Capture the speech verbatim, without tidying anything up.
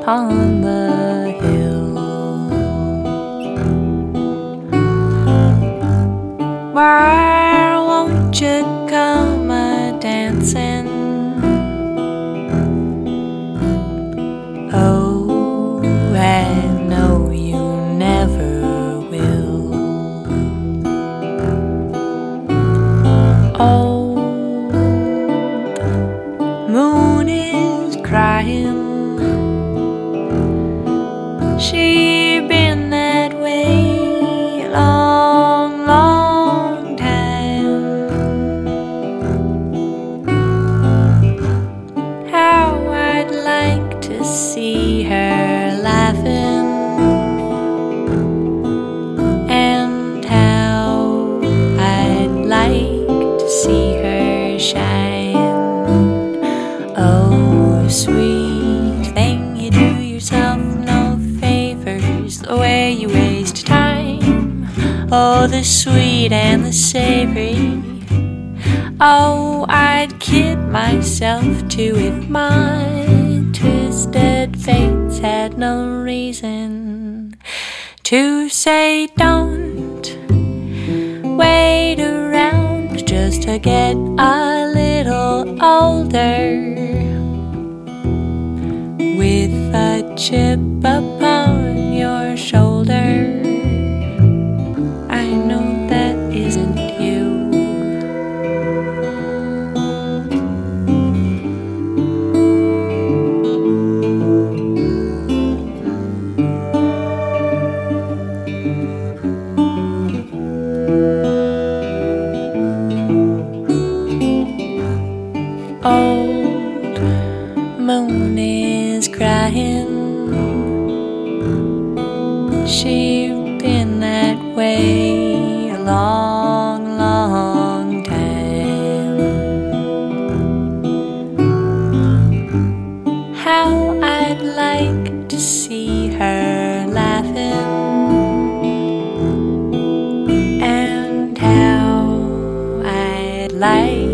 on the hill. Why won't you come a-dancing? Oh, I know you never will. Old moon is crying. She been that way a long, long time. How I'd like to see her laughing, and how I'd like to see her shine. Oh, sweet thing, you do yourself no favors the way you waste time. Oh, the sweet and the savory. Oh, I'd kid myself too if my twisted fates had no reason to say don't wait around just to get a little older. With a chip upon your shoulder, I know that isn't you. Old moon is crying. She's been that way a long, long time. How I'd like to see her laughing, and how I'd like